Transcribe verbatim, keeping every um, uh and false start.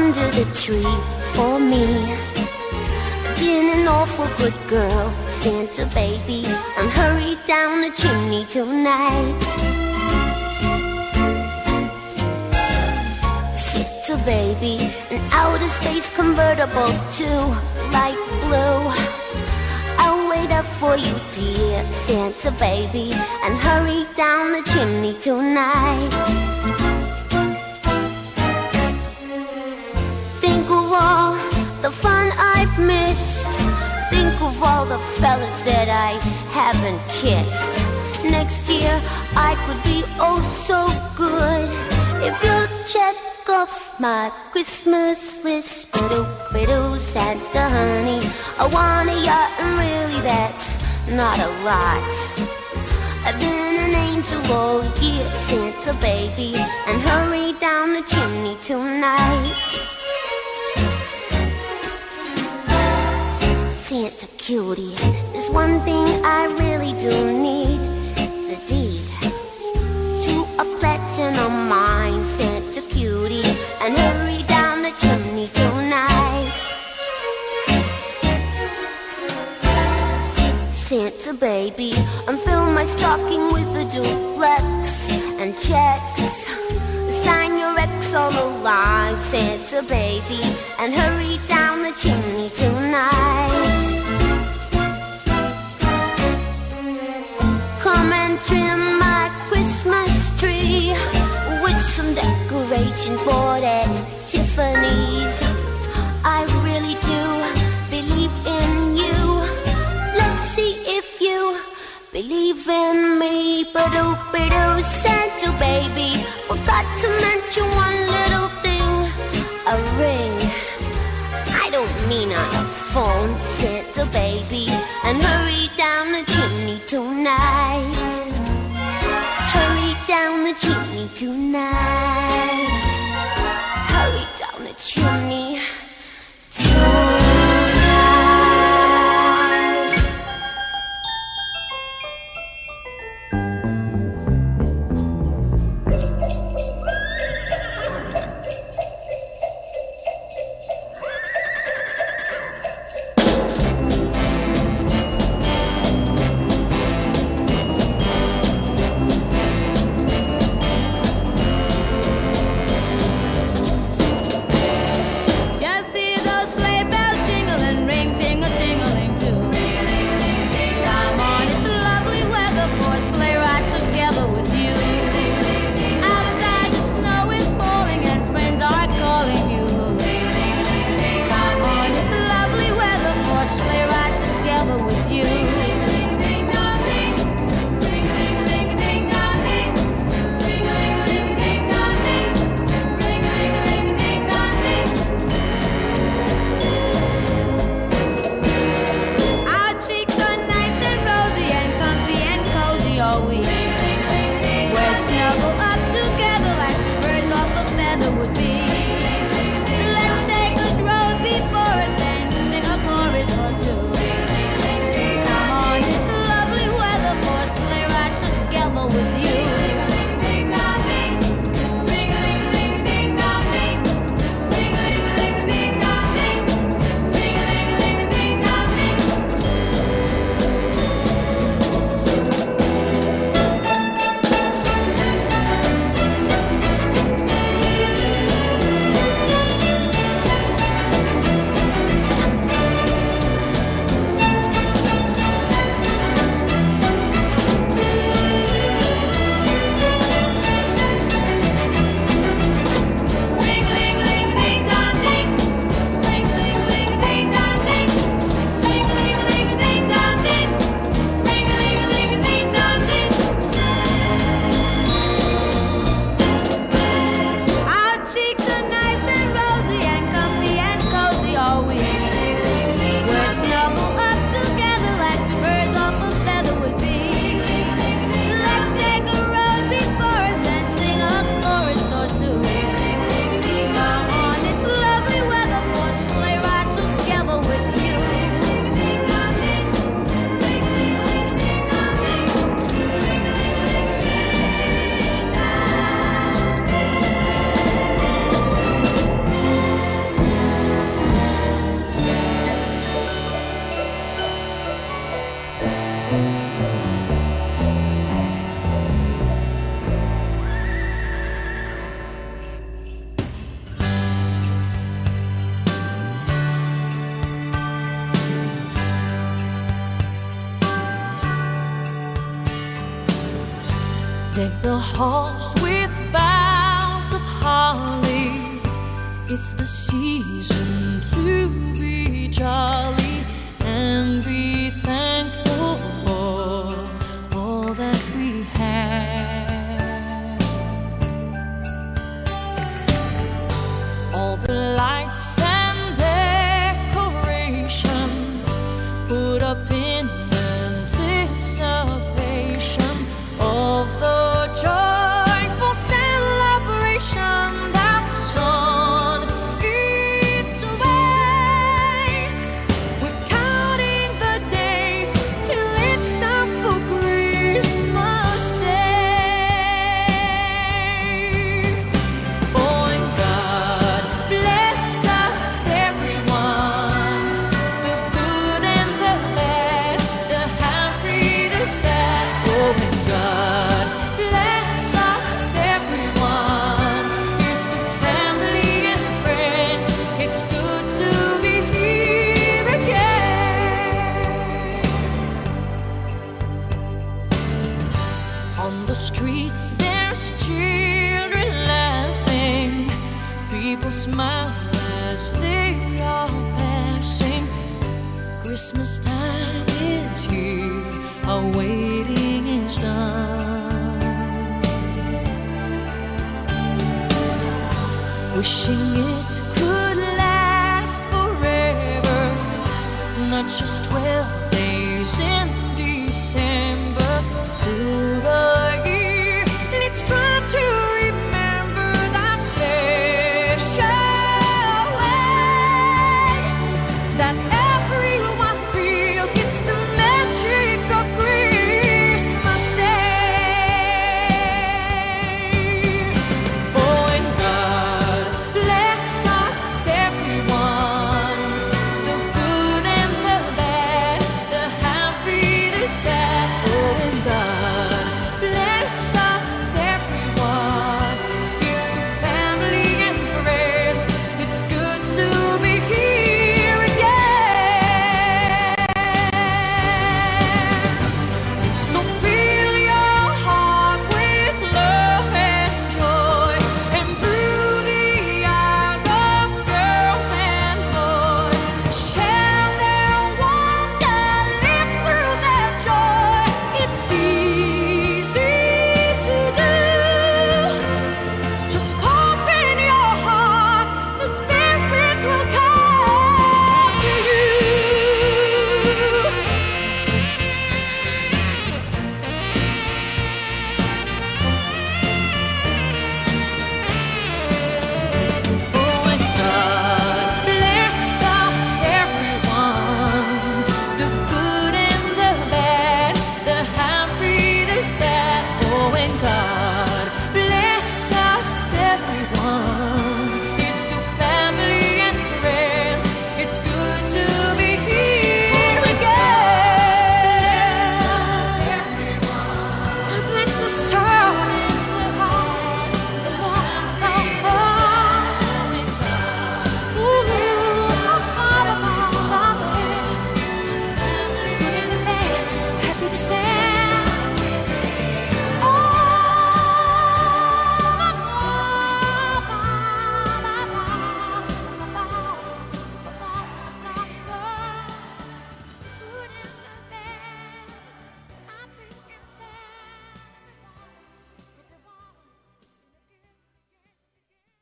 under the tree for me. Been an awful good girl, Santa baby, and hurry down the chimney tonight. Santa baby, an outer space convertible to light blue. I'll wait up for you, dear Santa baby, and hurry down the chimney tonight. Think of all the fun I've missed. Think of all the fellas that I haven't kissed. Next year I could be oh so good if you'll check off my Christmas list. Ba-doo-ba-doo, Santa honey, I want a yacht, and really that's not a lot. I've been an angel all year, Santa baby, and hurry down the chimney tonight. Santa cutie, there's one thing I really do need. The deed to a platinum mine, Santa cutie, and hurry down the chimney tonight. Santa baby, and fill my stocking with a duplex and checks. Sign your ex on the line, Santa baby, and hurry down the chimney tonight. Come and trim my Christmas tree with some decorations bought at Tiffany's. I really do believe in you. Let's see if you believe in me. Ba-doo-ba-doo, Santa baby, forgot to mention one little thing, a ring. I don't mean on the phone, Santa baby, and hurry down the chimney tonight. Hurry down the chimney tonight. Hurry down the chimney tonight. Deck the halls with boughs of holly. It's the season to be jolly and be thankful for all that we have. All the lights and decorations put up in anticipation of the joyful celebration that's on its way. We're counting the days till it's time for Christmas Day. Oh, and God bless us everyone, the good and the bad, the happy, the sad. Oh, and God bless us everyone. Here's to family and friends. It's good to be here again. On the streets there's children laughing, people smile as they are passing. Christmas time is here, our waiting is done. Wishing it could last forever, not just twelve days in December.